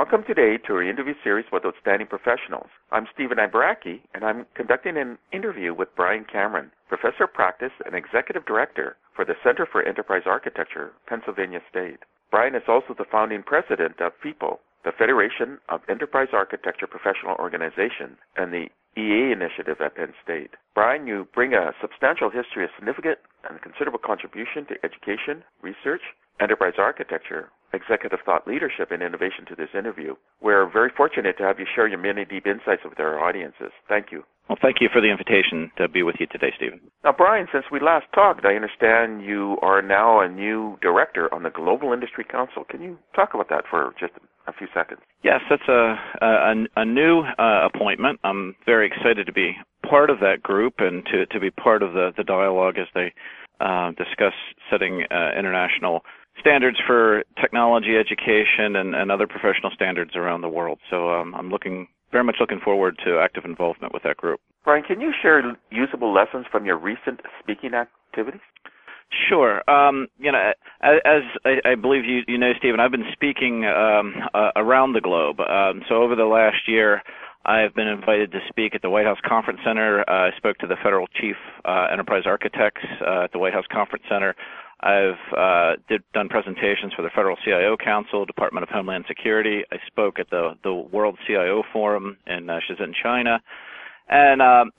Welcome today to our interview series with outstanding professionals. I'm Stephen Ibaraki, and I'm conducting an interview with Brian Cameron, Professor of Practice and Executive Director for the Center for Enterprise Architecture, Pennsylvania State. Brian is also the founding president of FEPO, the Federation of Enterprise Architecture Professional Organizations, and the EA initiative at Penn State. Brian, you bring a substantial history of significant and considerable contribution to education, research, enterprise architecture, executive thought leadership, and innovation to this interview. We're very fortunate to have you share your many deep insights with our audiences. Thank you. Well, thank you for the invitation to be with you today, Stephen. Now, Brian, since we last talked, I understand you are now a new director on the Global Industry Council. Can you talk about that for just a few seconds? Yes, that's a new appointment. I'm very excited to be part of that group and to be part of the dialogue as they discuss setting international standards for technology, education, and other professional standards around the world. So I'm very much looking forward to active involvement with that group. Brian, can you share usable lessons from your recent speaking activities? Sure. As I believe you know, Stephen, I've been speaking around the globe. So over the last year, I've been invited to speak at the White House Conference Center. I spoke to the Federal Chief Enterprise Architects at the White House Conference Center. I've done presentations for the Federal CIO Council, Department of Homeland Security. I spoke at the World CIO Forum in Shenzhen, China. And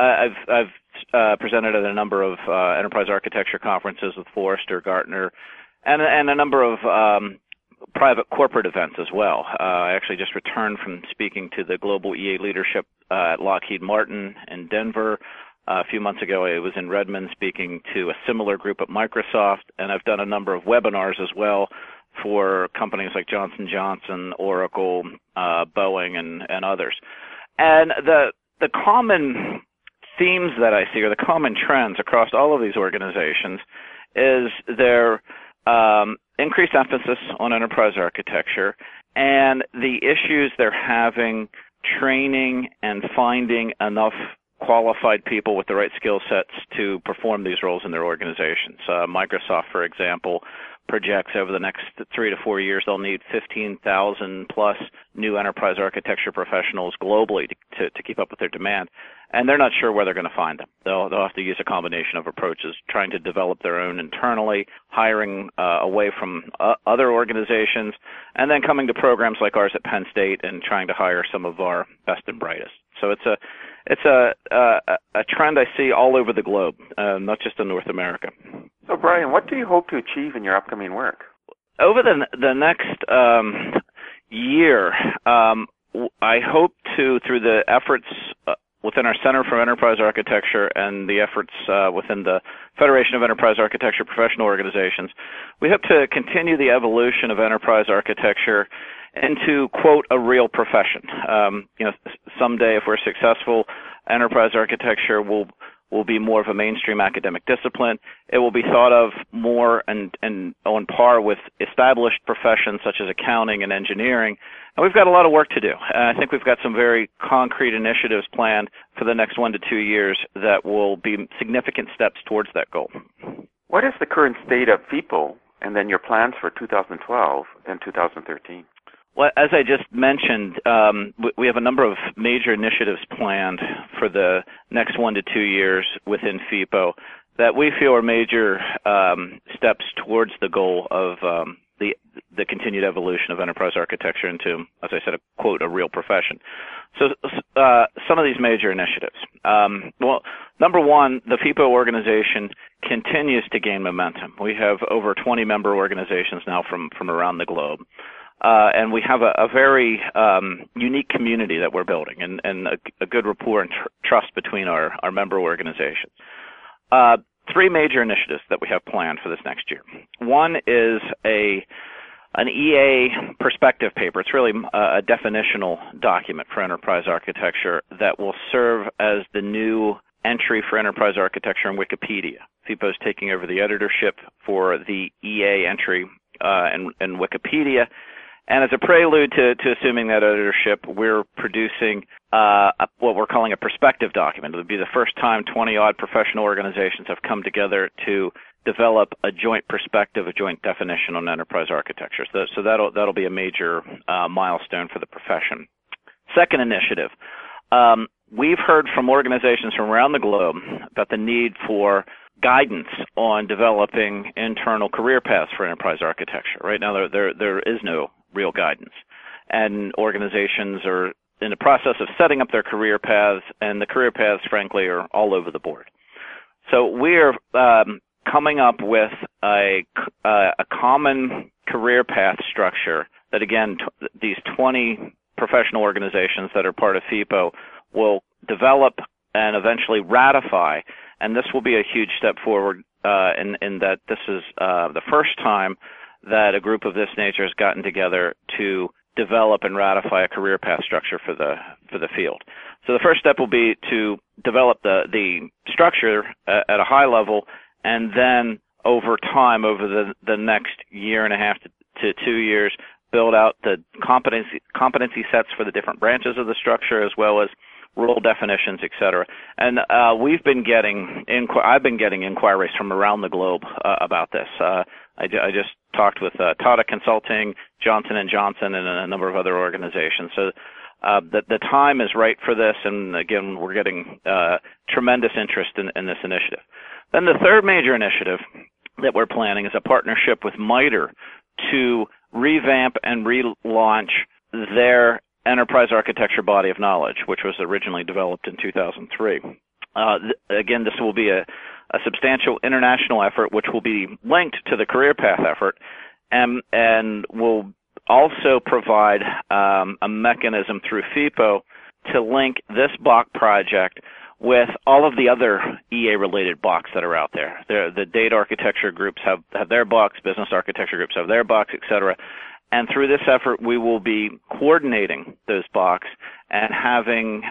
I've presented at a number of enterprise architecture conferences with Forrester, Gartner, and a number of private corporate events as well. I actually just returned from speaking to the global EA leadership at Lockheed Martin in Denver. A few months ago, I was in Redmond speaking to a similar group at Microsoft, and I've done a number of webinars as well for companies like Johnson & Johnson, Oracle, Boeing, and others. And the common themes that I see, or the common trends across all of these organizations, is their increased emphasis on enterprise architecture and the issues they're having training and finding enough qualified people with the right skill sets to perform these roles in their organizations. Microsoft, for example, projects over the next 3 to 4 years they'll need 15,000 plus new enterprise architecture professionals globally to keep up with their demand, and they're not sure where they're going to find them. They'll have to use a combination of approaches, trying to develop their own internally, hiring away from other organizations, and then coming to programs like ours at Penn State and trying to hire some of our best and brightest. So it's a trend I see all over the globe, not just in North America. So, Brian, what do you hope to achieve in your upcoming work? Over the next year, I hope to, through the efforts within our Center for Enterprise Architecture and the efforts within the Federation of Enterprise Architecture Professional Organizations, we hope to continue the evolution of enterprise architecture into, quote, a real profession. Someday, if we're successful, enterprise architecture will be more of a mainstream academic discipline. It will be thought of more and on par with established professions such as accounting and engineering. And we've got a lot of work to do. I think we've got some very concrete initiatives planned for the next 1 to 2 years that will be significant steps towards that goal. What is the current state of FEPO and then your plans for 2012 and 2013? Well, as I just mentioned, we have a number of major initiatives planned for the next 1 to 2 years within FEPO that we feel are major steps towards the goal of the continued evolution of enterprise architecture into, as I said, a quote, a real profession. So some of these major initiatives. Well, number one, the FEPO organization continues to gain momentum. We have over 20 member organizations now from around the globe. And we have a very unique community that we're building and a good rapport and trust between our member organizations. 3 major initiatives that we have planned for this next year. One is an EA perspective paper. It's really a definitional document for enterprise architecture that will serve as the new entry for enterprise architecture in Wikipedia. FEPO is taking over the editorship for the EA entry in Wikipedia. And as a prelude to assuming that editorship, we're producing what we're calling a perspective document. It would be the first time 20-odd professional organizations have come together to develop a joint perspective, a joint definition on enterprise architecture. So that'll be a major milestone for the profession. Second initiative, we've heard from organizations from around the globe about the need for guidance on developing internal career paths for enterprise architecture. Right now, there is no real guidance, and organizations are in the process of setting up their career paths, and the career paths, frankly, are all over the board. So we're coming up with a common career path structure that, again, these 20 professional organizations that are part of FIPO will develop and eventually ratify. And this will be a huge step forward in that this is the first time that a group of this nature has gotten together to develop and ratify a career path structure for the field. So the first step will be to develop the structure at a high level, and then over time, over the next year and a half to 2 years, build out the competency sets for the different branches of the structure, as well as role definitions, et cetera. And I've been getting inquiries from around the globe about this. I just talked with Tata Consulting, Johnson & Johnson, and a number of other organizations. So the time is right for this, and again, we're getting tremendous interest in this initiative. Then the third major initiative that we're planning is a partnership with MITRE to revamp and relaunch their enterprise architecture body of knowledge, which was originally developed in 2003. Again, this will be a substantial international effort, which will be linked to the career path effort, and will also provide a mechanism through FIPO to link this BOK project with all of the other EA-related BOKs that are out there. The data architecture groups have their BOKs, business architecture groups have their BOKs, et cetera. And through this effort, we will be coordinating those BOKs and having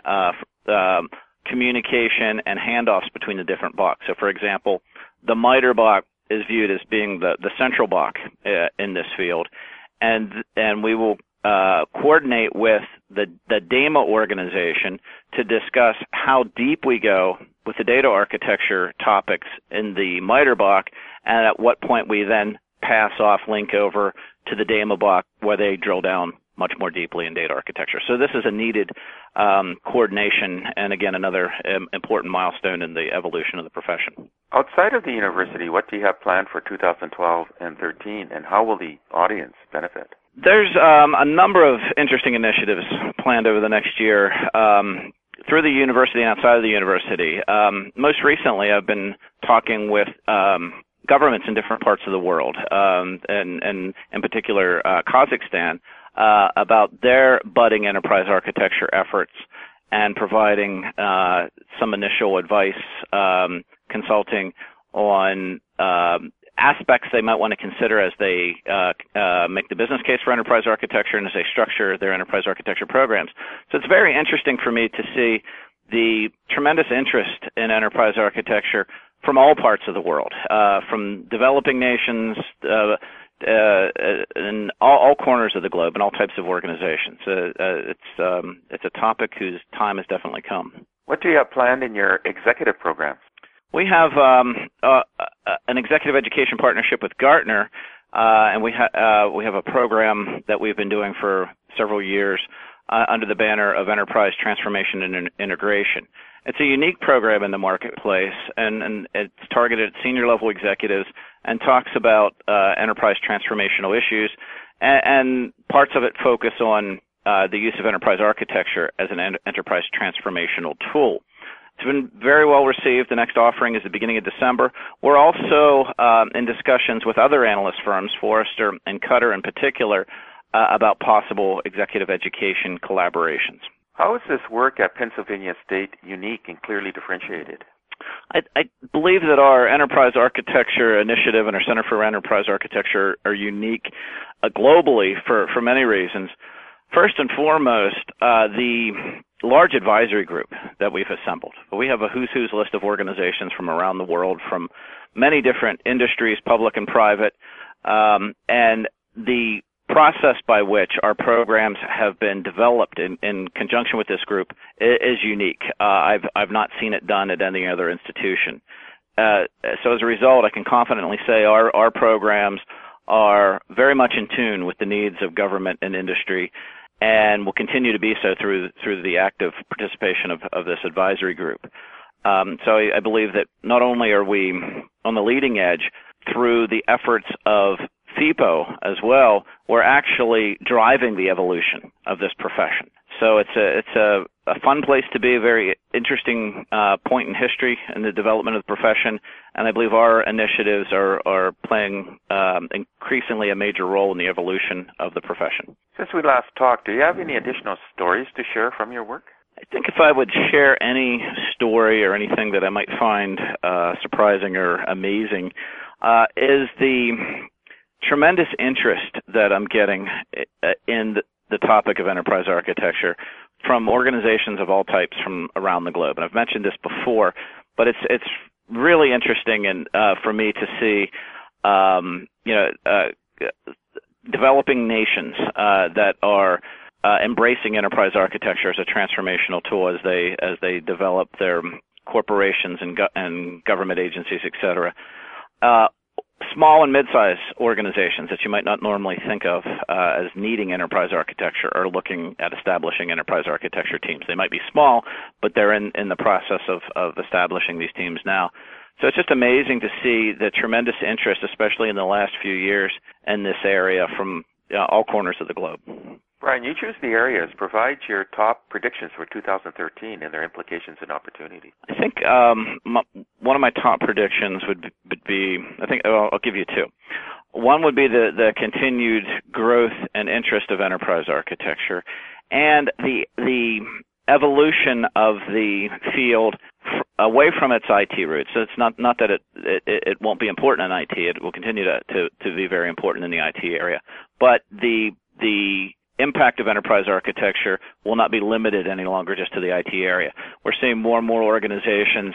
communication and handoffs between the different BOKs. So, for example, the MITRE BOK is viewed as being the central BOK in this field, and we will coordinate with the DAMA organization to discuss how deep we go with the data architecture topics in the MITRE BOK, and at what point we then pass off, link over to the DAMA BOK, where they drill down much more deeply in data architecture. So this is a needed coordination, and again, another important milestone in the evolution of the profession. Outside of the university, what do you have planned for 2012 and 2013, and how will the audience benefit? There's a number of interesting initiatives planned over the next year through the university and outside of the university. Most recently, I've been talking with governments in different parts of the world, and in particular Kazakhstan, about their budding enterprise architecture efforts, and providing some initial advice, consulting on aspects they might want to consider as they make the business case for enterprise architecture and as they structure their enterprise architecture programs. So it's very interesting for me to see the tremendous interest in enterprise architecture from all parts of the world, from developing nations in all corners of the globe and all types of organizations. It's a topic whose time has definitely come. What do you have planned in your executive programs? We have an executive education partnership with Gartner, and we have a program that we've been doing for several years under the banner of Enterprise Transformation and Integration. It's a unique program in the marketplace, and it's targeted at senior-level executives and talks about enterprise transformational issues, and parts of it focus on the use of enterprise architecture as an enterprise transformational tool. It's been very well received. The next offering is the beginning of December. We're also in discussions with other analyst firms, Forrester and Cutter in particular, about possible executive education collaborations. How is this work at Pennsylvania State unique and clearly differentiated? I believe that our Enterprise Architecture Initiative and our Center for Enterprise Architecture are unique globally for many reasons. First and foremost, the large advisory group that we've assembled. We have a who's list of organizations from around the world, from many different industries, public and private, and the process by which our programs have been developed in conjunction with this group is unique. I've not seen it done at any other institution. So as a result, I can confidently say our programs are very much in tune with the needs of government and industry, and will continue to be so through the active participation of this advisory group. So I believe that not only are we on the leading edge through the efforts of FIPO as well, we're actually driving the evolution of this profession. So it's a fun place to be, a very interesting point in history in the development of the profession, and I believe our initiatives are playing increasingly a major role in the evolution of the profession. Since we last talked, do you have any additional stories to share from your work? I think if I would share any story or anything that I might find surprising or amazing, is the tremendous interest that I'm getting in the topic of enterprise architecture from organizations of all types from around the globe. And I've mentioned this before, but it's really interesting and for me to see developing nations that are embracing enterprise architecture as a transformational tool as they develop their corporations and government agencies, et cetera. Small and mid-sized organizations that you might not normally think of as needing enterprise architecture are looking at establishing enterprise architecture teams. They might be small, but they're in the process of establishing these teams now. So it's just amazing to see the tremendous interest, especially in the last few years, in this area from all corners of the globe. Brian, you choose the areas. Provide your top predictions for 2013 and their implications and opportunities. I think one of my top predictions would be, I'll give you two. One would be the continued growth and interest of enterprise architecture, and the evolution of the field away from its IT roots. So it's not that it won't be important in IT. It will continue to be very important in the IT area, but the impact of enterprise architecture will not be limited any longer just to the IT area. We're seeing more and more organizations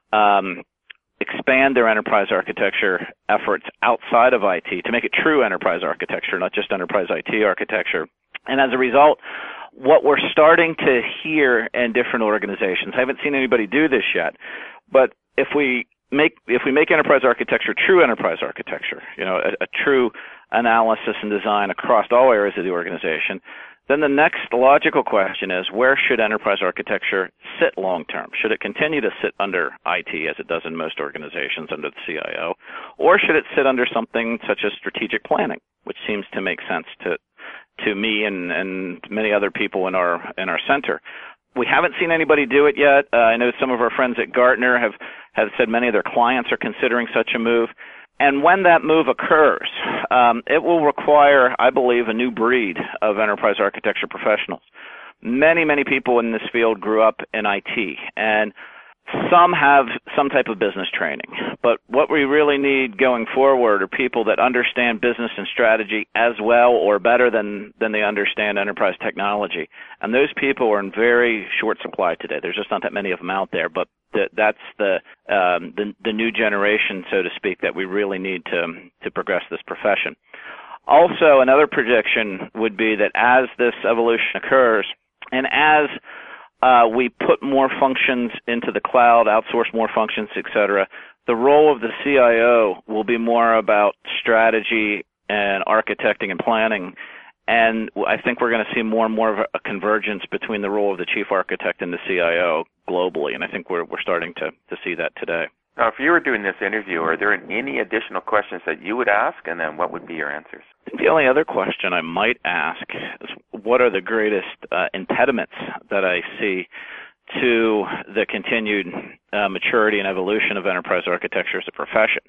expand their enterprise architecture efforts outside of IT to make it true enterprise architecture, not just enterprise IT architecture. And as a result, what we're starting to hear in different organizations, I haven't seen anybody do this yet, but if we make enterprise architecture true enterprise architecture, a true analysis and design across all areas of the organization, then the next logical question is, where should enterprise architecture sit long term? Should it continue to sit under IT, as it does in most organizations, under the CIO, or should it sit under something such as strategic planning, which seems to make sense to me and many other people in our center? We haven't seen anybody do it yet. I know some of our friends at Gartner have said many of their clients are considering such a move. And when that move occurs, it will require, I believe, a new breed of enterprise architecture professionals. Many, many people in this field grew up in IT, and some have some type of business training. But what we really need going forward are people that understand business and strategy as well or better than they understand enterprise technology. And those people are in very short supply today. There's just not that many of them out there, but that's the new generation, so to speak, that we really need to progress this profession. Also, another prediction would be that as this evolution occurs, and as we put more functions into the cloud, outsource more functions, etc., the role of the CIO will be more about strategy and architecting and planning. And I think we're going to see more and more of a convergence between the role of the chief architect and the CIO globally, and I think we're starting to see that today. Now, if you were doing this interview, are there any additional questions that you would ask, and then what would be your answers? I think the only other question I might ask is, what are the greatest impediments that I see to the continued maturity and evolution of enterprise architecture as a profession?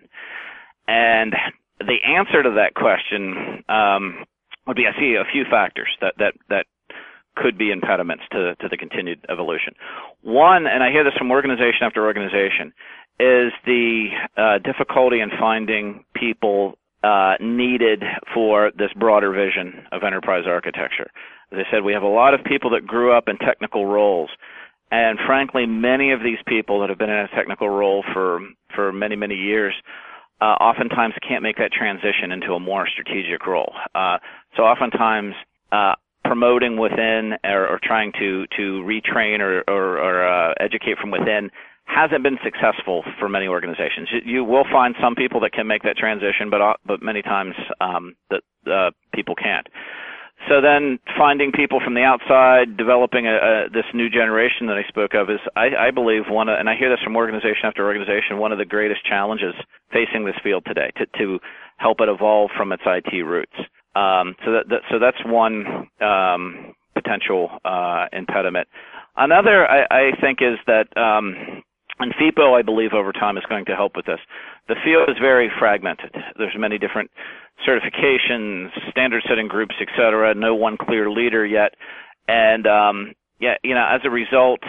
And the answer to that question would be, I see a few factors that could be impediments to the continued evolution. One, and I hear this from organization after organization, is the difficulty in finding people needed for this broader vision of enterprise architecture. As I said, we have a lot of people that grew up in technical roles, and frankly, many of these people that have been in a technical role for many, many years oftentimes can't make that transition into a more strategic role. So oftentimes promoting within or trying to retrain or educate from within hasn't been successful for many organizations. You will find some people that can make that transition, but many times people can't. So then finding people from the outside, developing this new generation that I spoke of is, I believe, and I hear this from organization after organization, one of the greatest challenges facing this field today, to help it evolve from its IT roots. So that's one potential impediment. Another, I think, is that, and FIPO, I believe, over time is going to help with this. The field is very fragmented. There's many different certifications, standard-setting groups, et cetera. No one clear leader yet, and as a result,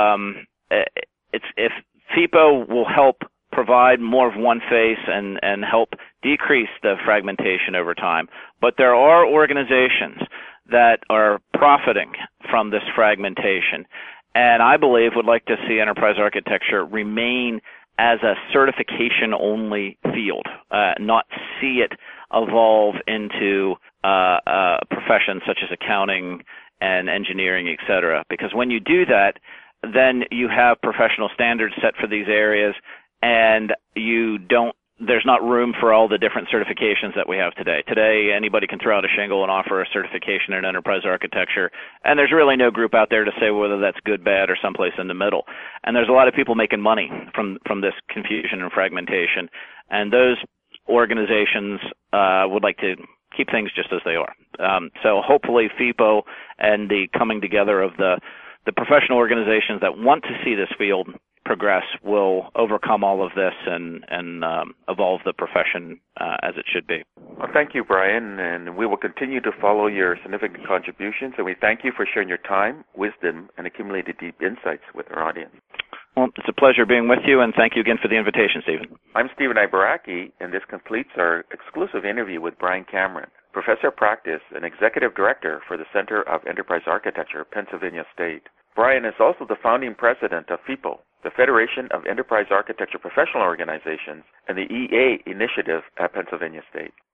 if FIPO will help provide more of one face and help decrease the fragmentation over time. But there are organizations that are profiting from this fragmentation, and I believe would like to see enterprise architecture remain as a certification-only field, not see it evolve into professions such as accounting and engineering, et cetera. Because when you do that, then you have professional standards set for these areas, and there's not room for all the different certifications that we have today. Today, anybody can throw out a shingle and offer a certification in enterprise architecture, and there's really no group out there to say whether that's good, bad, or someplace in the middle. And there's a lot of people making money from this confusion and fragmentation, and those organizations would like to keep things just as they are. So hopefully FIPO and the coming together of the professional organizations that want to see this field progress will overcome all of this and evolve the profession as it should be. Well, thank you, Brian, and we will continue to follow your significant contributions, and we thank you for sharing your time, wisdom, and accumulated deep insights with our audience. Well, it's a pleasure being with you, and thank you again for the invitation, Stephen. I'm Stephen Ibaraki, and this completes our exclusive interview with Brian Cameron, Professor of Practice and Executive Director for the Center of Enterprise Architecture, Pennsylvania State. Brian is also the founding president of FIPO, the Federation of Enterprise Architecture Professional Organizations, and the EA Initiative at Pennsylvania State.